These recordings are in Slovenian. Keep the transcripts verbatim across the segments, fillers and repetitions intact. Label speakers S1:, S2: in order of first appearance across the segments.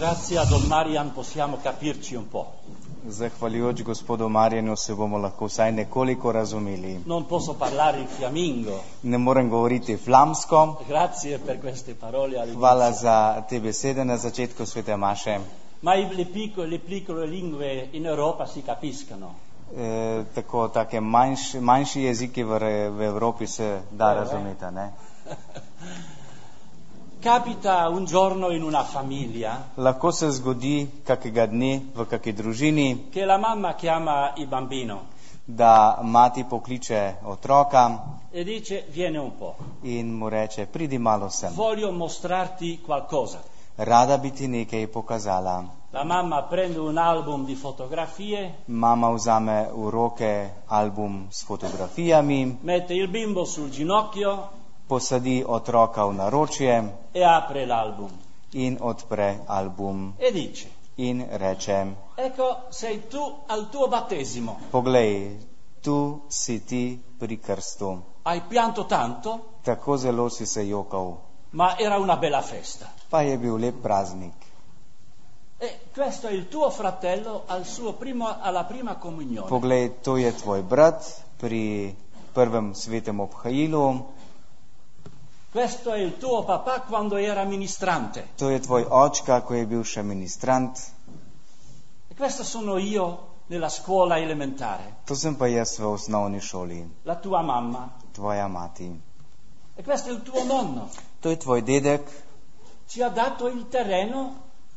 S1: Grazie a Don Marian possiamo capirci un po'.
S2: Zahvaljujoč gospodu Marjanu se bomo lahko vsaj nekoliko razumeli.
S1: Non posso parlare il fiammingo.
S2: Ne morem govoriti flamsko.
S1: Grazie per queste parole all'inizio.
S2: Hvala za te besede na začetku svete maše.
S1: Ma i- le piccole, le piccole lingue in Europa si capiscono.
S2: E, tako, take manjši, manjši jeziki v, re- v Evropi se da razumeti, ne?
S1: Capita un giorno in una famiglia
S2: Lahko se zgodi kakega dne v kaki družini,
S1: che la mamma chiama il bambino
S2: da mati pokliče otroka
S1: e dice vieni un po',
S2: in mu reče, pridi malo sem.
S1: voglio mostrarti qualcosa.
S2: Rada bi ti nekaj pokazala.
S1: La mamma prende un album di fotografie,
S2: Mama vzame v roke album s fotografijami,
S1: mette il bimbo sul ginocchio
S2: posadi otroka v naročje
S1: e apre l'album
S2: in odpre album
S1: e dice
S2: in reče,
S1: ecco sei tu al tuo battesimo,
S2: poglej, tu si ti pri krstu.
S1: hai pianto tanto
S2: Tako zelo si se jokal,
S1: ma era una bella festa.
S2: pa je bil lep praznik.
S1: E questo è il tuo fratello al suo primo, alla prima comunione.
S2: Poglej, to je tvoj brat pri prvem svetem obhajilu,
S1: Questo è il tuo papà quando era ministrante.
S2: to je tvoj očka, ko je bil še ministrant,
S1: E questo sono io nella scuola elementare,
S2: to sem pa jaz v osnovni šoli,
S1: la tua mamma.
S2: tvoja mati.
S1: E questo è il tuo nonno.
S2: To je tvoj dedek,
S1: Ci ha dato il terreno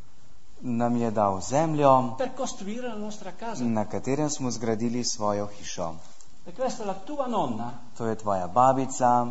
S2: nam je dal zemljo,
S1: per costruire la nostra casa.
S2: na katerem smo zgradili svojo hišo.
S1: E questa è la tua nonna.
S2: To je tvoja babica,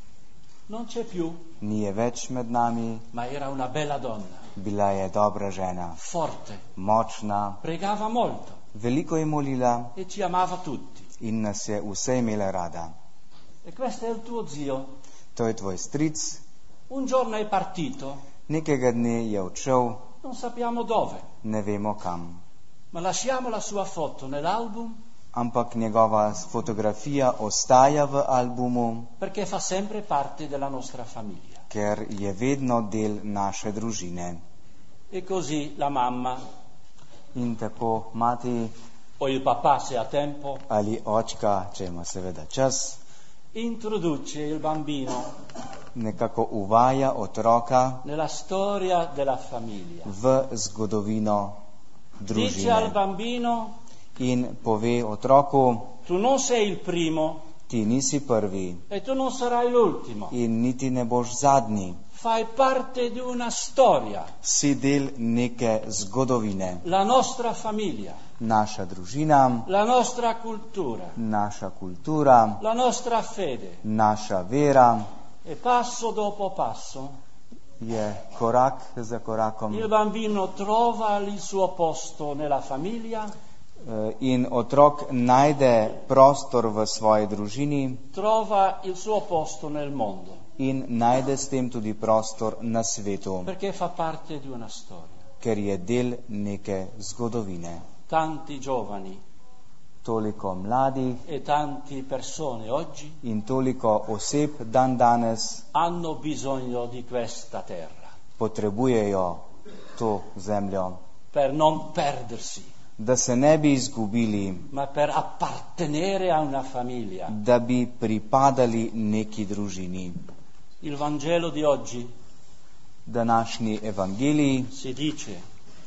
S1: Non c'è più,
S2: ni je več med nami,
S1: ma era una bella donna,
S2: bila je dobra žena,
S1: forte,
S2: močna,
S1: pregava molto
S2: veliko je molila
S1: e ci amava tutti.
S2: in nas je vse imela rada.
S1: E questo è il tuo zio.
S2: To je tvoj stric,
S1: Un giorno è partito,
S2: nekega dne je odšel,
S1: non sappiamo dove,
S2: ne vemo kam,
S1: ma lasciamo la sua foto nell'album
S2: ampak njegova fotografija ostaja v albumu,
S1: perché fa sempre parte della nostra famiglia.
S2: ker je vedno del naše družine.
S1: E così la mamma
S2: In tako mati
S1: o il papà, se ha tempo,
S2: ali očka, če ima seveda čas,
S1: introduce il bambino
S2: nekako uvaja otroka
S1: nella storia della famiglia.
S2: v zgodovino
S1: Dice al
S2: družine
S1: bambino,
S2: in pove otroku,
S1: tu non sei il primo
S2: ti nisi prvi
S1: e tu non sarai l'ultimo.
S2: in niti ne boš zadnji,
S1: Fai parte di una storia,
S2: si del neke zgodovine.
S1: la nostra famiglia,
S2: Naša družina,
S1: la nostra cultura,
S2: naša kultura,
S1: la nostra fede.
S2: naša vera
S1: E passo dopo passo
S2: je korak za
S1: il
S2: korakom
S1: bambino trova il suo posto nella famiglia,
S2: eh, in otrok najde prostor v svoji družini
S1: trova il suo posto nel mondo,
S2: in najde s tem tudi prostor na svetu,
S1: perché fa parte di una storia.
S2: ker je del neke zgodovine.
S1: Tanti giovani
S2: Toliko mladih
S1: e tante persone oggi
S2: in toliko oseb dan danes
S1: hanno bisogno di questa terra
S2: potrebujejo to zemljo,
S1: per non perdersi,
S2: da se ne bi izgubili,
S1: ma per appartenere a una famiglia.
S2: da bi pripadali neki družini.
S1: Il Vangelo di oggi
S2: Današnji evangelij
S1: si dice: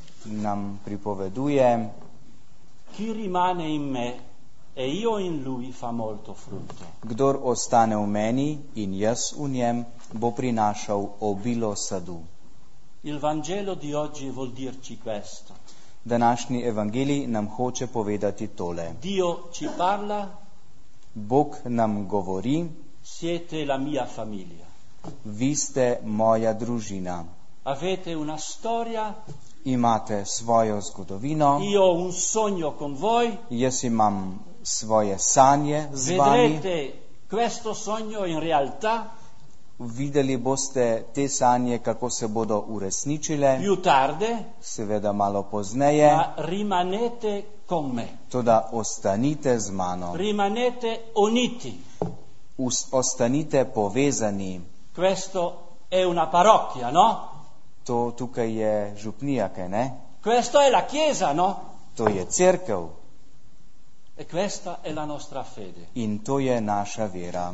S2: nam pripoveduje,
S1: chi rimane in me e io in lui fa molto frutto.
S2: kdor ostane v meni in jaz v njem, bo prinašal obilo sadu.
S1: Il Vangelo di oggi vuol dirci questo.
S2: Današnji evangelij nam hoče povedati tole.
S1: Dio ci parla,
S2: Bog nam govori,
S1: siete la mia famiglia.
S2: vi ste moja družina.
S1: Avete una storia,
S2: Imate svojo zgodovino,
S1: io ho un sogno con voi,
S2: jaz imam svoje sanje z vami.
S1: vedrete questo sogno in realtà
S2: Videli boste te sanje, kako se bodo uresničile,
S1: più tardi,
S2: seveda malo pozneje,
S1: ma rimanete con me,
S2: toda ostanite z mano,
S1: rimanete uniti.
S2: Us- ostanite povezani.
S1: Questo è una parrocchia, no?
S2: To tukaj je župnija, kaj ne?
S1: Questa è la Chiesa, no?
S2: To je cerkev
S1: E questa è la nostra fede.
S2: in to je naša vera.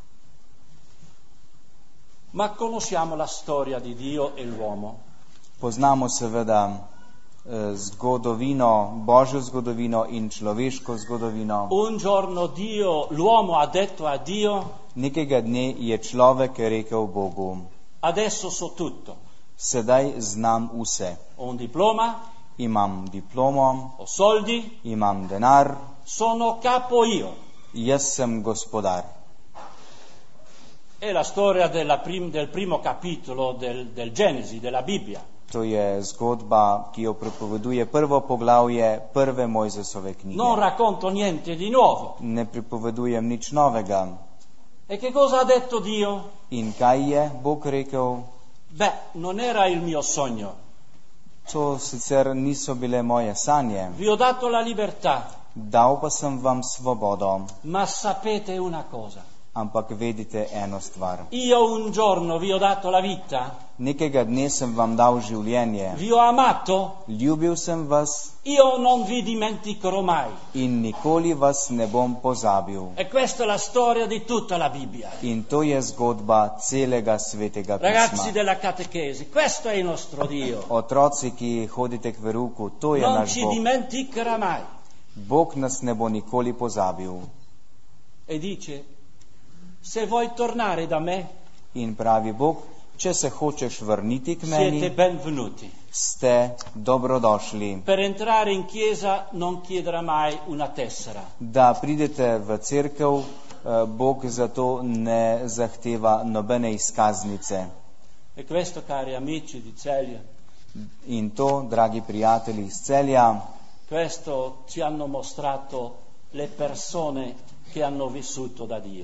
S1: Ma conosciamo la storia di Dio e l'uomo.
S2: Poznamo seveda eh, zgodovino, Božjo zgodovino in človeško zgodovino.
S1: Un giorno Dio, l'uomo ha detto a Dio,
S2: Nekega dne je človek rekel Bogu,
S1: adesso so tutto.
S2: sedaj znam vse.
S1: Ho un diploma,
S2: Imam diplomo,
S1: ho soldi,
S2: imam denar,
S1: sono capo io.
S2: jaz sem gospodar.
S1: È la storia della prim- del primo capitolo del, del Genesi, della Bibbia.
S2: To je zgodba, ki jo pripoveduje prvo poglavje prve Mojzesove knjige.
S1: Non racconto niente di nuovo.
S2: Ne pripovedujem nič novega.
S1: E che cosa ha detto Dio?
S2: In kaj je Bog rekel?
S1: Beh, non era il mio sogno.
S2: To sicer niso bile moje sanje.
S1: Vi ho dato la libertà,
S2: Dal pa sem vam svobodo,
S1: ma sapete una cosa?
S2: ampak vedite eno stvar.
S1: Io un giorno vi ho dato la vita,
S2: Nekega dne sem vam dal življenje.
S1: vi ho amato,
S2: Ljubil sem vas
S1: io non vi dimenticherò mai.
S2: in nikoli vas ne bom pozabil.
S1: E questa è la storia di tutta la Bibbia.
S2: In to je zgodba celega svetega
S1: Ragazzi
S2: pisma.
S1: della catechesi, questo è il nostro Dio.
S2: Otroci, ki hodite k veruku, to je
S1: Non
S2: naš
S1: ci
S2: Bog.
S1: dimenticherà mai.
S2: Bog nas ne bo nikoli pozabil.
S1: E dice, se vuoi tornare da me,
S2: In pravi Bog, če se hočeš vrniti k
S1: siete
S2: meni,
S1: benvenuti.
S2: ste dobrodošli.
S1: Per entrare in chiesa non chiederà mai una tessera.
S2: Da pridete v cerkev, eh, Bog zato ne zahteva nobene izkaznice.
S1: E questo, cari amici di Celia,
S2: In to, dragi prijatelji iz Celja,
S1: questo ci hanno mostrato le persone che hanno vissuto da Dio.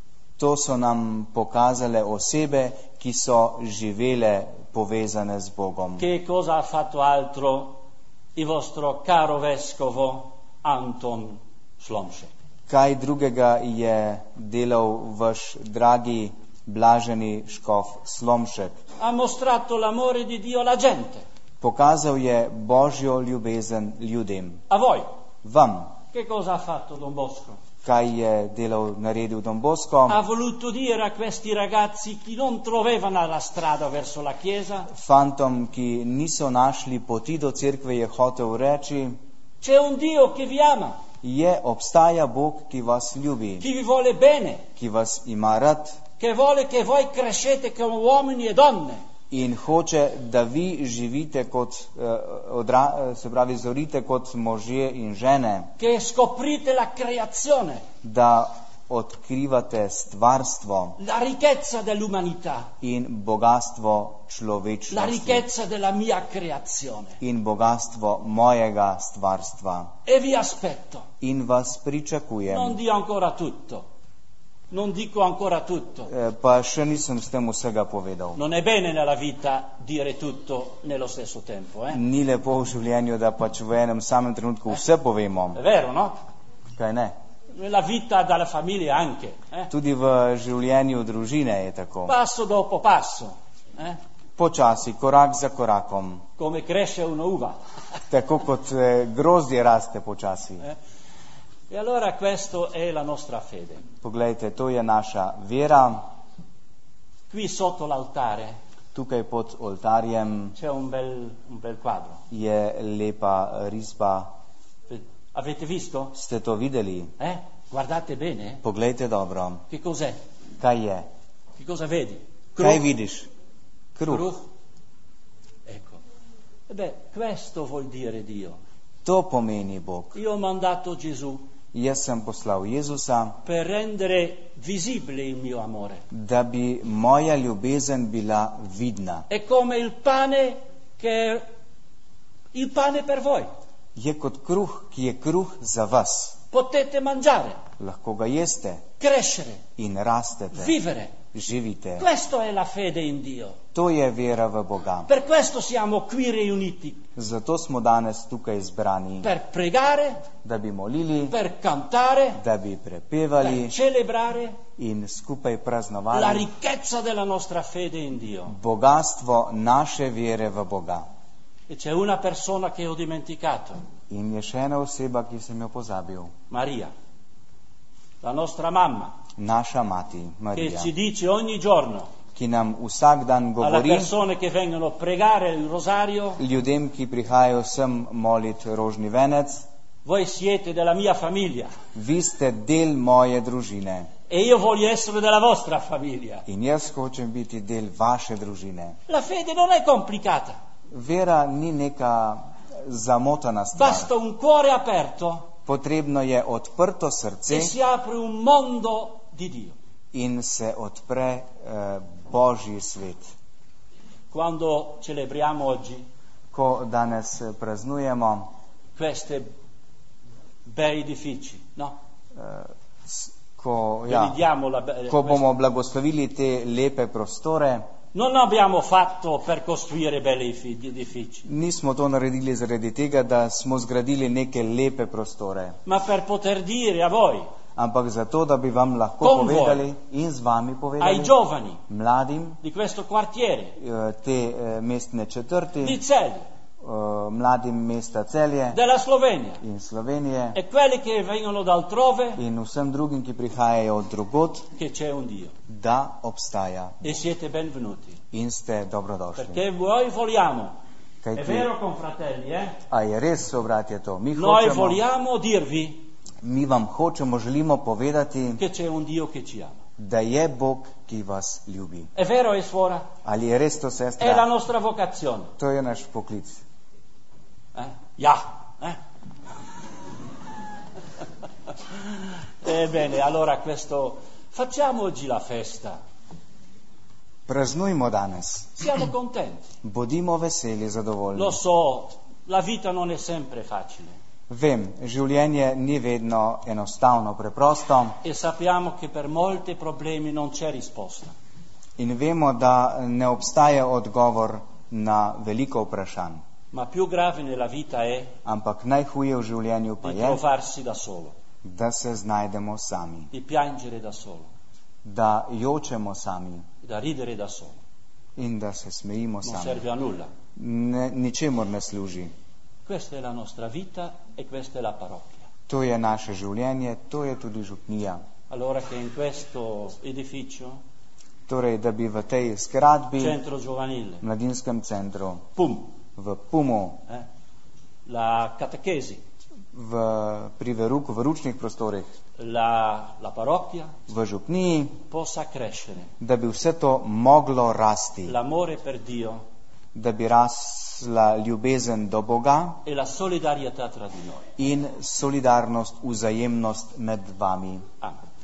S2: to so nam pokazale osebe, ki so živele povezane z Bogom.
S1: Che cosa ha fatto altro il vostro caro vescovo Anton Slomšek?
S2: Kaj drugega je delal vaš dragi blaženi škof Slomšek?
S1: Ha mostrato l'amore di Dio alla gente,
S2: Pokazal je Božjo ljubezen ljudem.
S1: a voi.
S2: Vam,
S1: Che cosa ha fatto Don Bosco?
S2: kaj je delal, naredil Don Bosco?
S1: Ha voluto dire a questi ragazzi che non trovavano la strada verso la chiesa,
S2: Fantom, ki niso našli poti do cerkve, je hotel reči,
S1: c'è un Dio che vi ama,
S2: je, obstaja Bog, ki vas ljubi,
S1: che vi vuole bene,
S2: ki vas ima rad
S1: che vuole che voi crescete come uomini e donne,
S2: in hoče, da vi živite kot, eh, odra, se pravi, zorite kot možje in žene,
S1: che scoprite la creazione,
S2: da odkrivate stvarstvo
S1: la ricchezza dell'umanità,
S2: in bogatstvo
S1: la
S2: človečnosti
S1: ricchezza della mia creazione.
S2: in bogatstvo mojega stvarstva.
S1: E vi aspetto.
S2: In vas
S1: Non
S2: pričakujem.
S1: dico ancora tutto, non dico ancora tutto.
S2: Eh, Pa še nisem s tem vsega povedal.
S1: Non è bene nella vita dire tutto nello stesso tempo, eh?
S2: Ni lepo v življenju, da pač v enem samem trenutku vse povemo.
S1: È vero, no?
S2: Kaj ne?
S1: Nella vita dalla famiglia anche, eh?
S2: Tudi v življenju družine je tako.
S1: Passo dopo passo, eh?
S2: Počasi, korak za korakom.
S1: Come cresce un'uva.
S2: Tako kot eh, grozdje raste počasi.
S1: Eh? E allora questo è la nostra fede.
S2: Poglejte, to je naša vera.
S1: Qui sotto l'altare
S2: Tukaj pod oltarjem
S1: c'è un bel, un bel quadro.
S2: je lepa risba.
S1: Avete visto?
S2: Ste to videli?
S1: Eh? Guardate bene.
S2: Poglejte dobro.
S1: Che cos'è?
S2: Kaj je?
S1: Che cosa vedi?
S2: Kaj vidiš? Kruh.
S1: Kruh. Ecco. E beh, questo vuol dire Dio.
S2: To pomeni Bog.
S1: Io ho mandato Gesù
S2: Jaz sem poslal Jezusa,
S1: per rendere visibile il mio amore.
S2: da bi moja ljubezen bila vidna.
S1: È come il pane che è il pane per voi.
S2: Je kot kruh, ki je kruh za vas.
S1: Potete mangiare,
S2: Lahko ga jeste
S1: crescere,
S2: in rastete
S1: vivere.
S2: živite.
S1: Questo è la fede in Dio.
S2: To je vera v Boga.
S1: Per questo siamo qui riuniti.
S2: Zato smo danes tukaj zbrani,
S1: Per pregare,
S2: da bi molili,
S1: per cantare,
S2: da bi
S1: per
S2: prepevali
S1: celebrare
S2: in skupaj
S1: la
S2: praznovali
S1: ricchezza della nostra fede in Dio.
S2: bogatstvo naše vere v Boga.
S1: E c'è una persona che ho dimenticato,
S2: In je še ena oseba, ki sem jo pozabil.
S1: Maria, la nostra mamma,
S2: Naša mati,
S1: che
S2: Marija,
S1: ci dice ogni giorno
S2: ki nam vsak dan
S1: alle
S2: govori
S1: persone che vengono a pregare il rosario:
S2: ljudem, ki prihajajo sem molit rožni venec,
S1: voi siete della mia famiglia
S2: vi ste del moje družine
S1: e io voglio essere della vostra famiglia.
S2: in jaz hočem biti del vaše družine.
S1: La fede non è complicata,
S2: Vera ni neka zamotana stvar.
S1: basta un cuore aperto
S2: Potrebno je odprto
S1: e
S2: srce
S1: si apre un mondo di Dio.
S2: in se odpre eh, Božji svet.
S1: Quando celebriamo oggi
S2: Ko danes praznujemo,
S1: questi bei edifici, no?
S2: eh, s- ko, ja,
S1: Benediamo la be-
S2: ko
S1: questi-
S2: bomo blagoslovili te lepe prostore,
S1: Non abbiamo fatto per costruire belli efi- edifici,
S2: nismo to naredili zaradi tega, da smo zgradili neke lepe prostore,
S1: ma per poter dire a voi,
S2: ampak zato, da bi vam lahko
S1: Con voi.
S2: povedali in z vami
S1: ai
S2: povedali,
S1: giovani
S2: mladim
S1: di questo quartiere,
S2: eh, te eh, mestne četrti,
S1: di Celje,
S2: eh, mladim mesta Celje
S1: della Slovenia
S2: in Slovenije
S1: e quelli che vengono da altrove,
S2: in vsem drugim, ki prihajajo od drugot,
S1: che c'è un Dio
S2: da obstaja
S1: e siete benvenuti,
S2: in ste dobrodošli.
S1: perché noi vogliamo, è
S2: Kajti,
S1: vero confratelli, eh?
S2: a je res, so bratje, to? Mi
S1: Noi
S2: hočemo,
S1: vogliamo dirvi
S2: mi vam hočemo, želimo povedati,
S1: che c'è un Dio che ci ama.
S2: da je Bog, ki vas ljubi.
S1: È vero, è suora?
S2: Ali je res to,
S1: È la
S2: sestra?
S1: nostra vocazione.
S2: To je naš poklic.
S1: Eh? Ja. Eh? Ebbene, allora questo facciamo oggi la festa.
S2: Praznujmo danes.
S1: Siamo contenti.
S2: Bodimo veseli, zadovoljni.
S1: Lo so, la vita non è sempre facile
S2: Vem, življenje ni vedno enostavno, preprosto
S1: e sappiamo che per molti problemi non c'è risposta.
S2: in vemo, da ne obstaja odgovor na veliko vprašanj.
S1: Ma più grave nella vita è
S2: Ampak najhuje v življenju pa
S1: di
S2: je,
S1: trovarsi da solo,
S2: da se znajdemo sami,
S1: di piangere da solo,
S2: da jočemo sami
S1: da ridere da solo.
S2: in da se smejimo
S1: Non
S2: sami.
S1: serve a nulla.
S2: Ne, ničemur ne služi.
S1: Questa è la nostra vita e questa è la parrocchia.
S2: To je naše življenje, to je tudi župnija.
S1: Allora che in questo edificio,
S2: Torej, da bi v tej zgradbi,
S1: centro giovanile,
S2: mladinskem centru,
S1: pum,
S2: v Pumu,
S1: eh, la catechesi,
S2: v, pri veruku, v ručnih prostorih,
S1: la, la parrocchia
S2: v župniji,
S1: possa crescere,
S2: da bi vse to moglo rasti,
S1: l'amore per Dio
S2: da bi rasla ljubezen do Boga
S1: e la solidarietà tra di noi.
S2: in solidarnost, vzajemnost med vami.
S1: Amen.